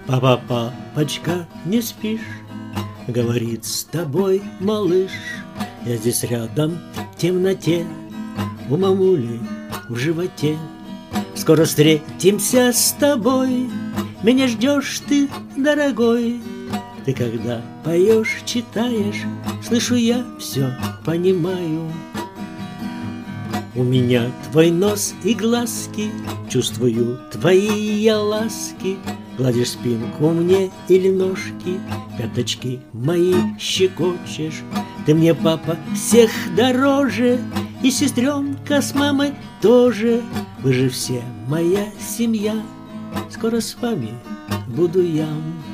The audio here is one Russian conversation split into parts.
Папа, папочка, не спишь? Говорит с тобой малыш. Я здесь рядом в темноте, у мамули в животе. Скоро встретимся с тобой, меня ждешь ты, дорогой. Ты когда поешь, читаешь, слышу я, все понимаю. У меня твой нос и глазки, чувствую твои я ласки. Гладишь спинку мне или ножки, пяточки мои щекочешь. Ты мне, папа, всех дороже, и сестренка с мамой тоже. Вы же все моя семья, скоро с вами буду я.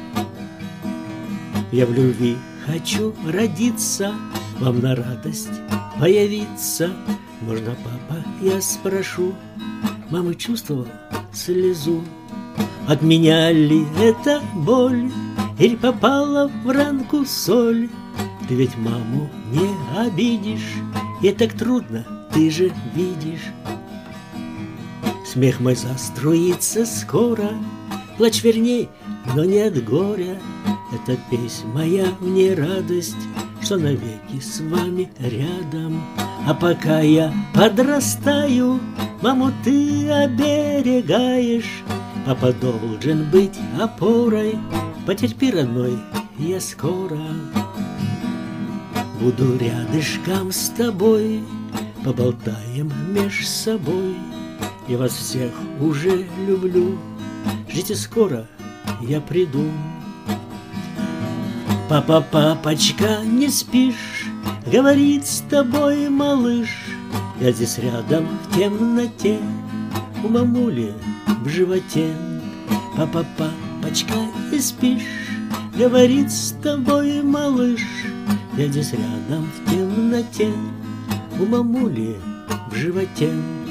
Я в любви хочу родиться, вам на радость появиться. Можно, папа, я спрошу, мама чувствовала слезу? От меня ли это боль, или попала в ранку соль? Ты ведь маму не обидишь, ей так трудно, ты же видишь. Смех мой заструится скоро, плачь верней, но не от горя. Эта песнь моя мне радость, что навеки с вами рядом. А пока я подрастаю, маму ты оберегаешь. Папа должен быть опорой, потерпи, родной, я скоро буду рядышком с тобой, поболтаем меж собой. Я вас всех уже люблю, ждите скоро, я приду. Папа, папочка, не спишь? Говорит с тобой малыш. Я здесь рядом в темноте, у мамули в животе. Папа, папочка, не спишь? Говорит с тобой малыш. Я здесь рядом в темноте, у мамули в животе.